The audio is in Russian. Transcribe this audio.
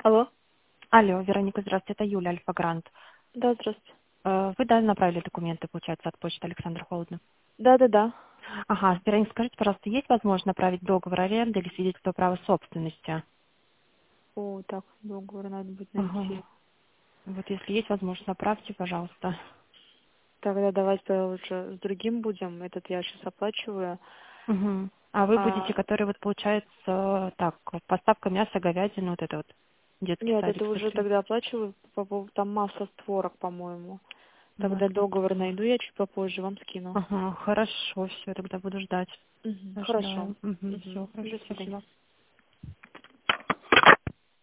Алло. Алло, Вероника, здравствуйте, это Юля, Альфа-Грант. Да, здравствуйте. Вы, да, направили документы, получается, от почты Александра Холодно. Да. Ага, Вероника, скажите, пожалуйста, есть возможность направить договор аренды или свидетельство права собственности? О, так, договор надо будет Ага. найти. Вот если есть возможность, направьте, пожалуйста. Тогда давайте лучше с другим будем. Этот я сейчас оплачиваю. Угу. А вы будете, А, который вот получается, так, поставка мяса, говядины, вот это вот, детский нет, садик, это уже смотрю. тогда оплачиваю по поводу там масса створок, по-моему. Тогда Масло, договор твор. найду, я чуть попозже вам скину. Ага, хорошо, все, тогда буду ждать. Мгм, хорошо. Ожидаю. Угу, все, Мгм. хорошо, До спасибо. свидания.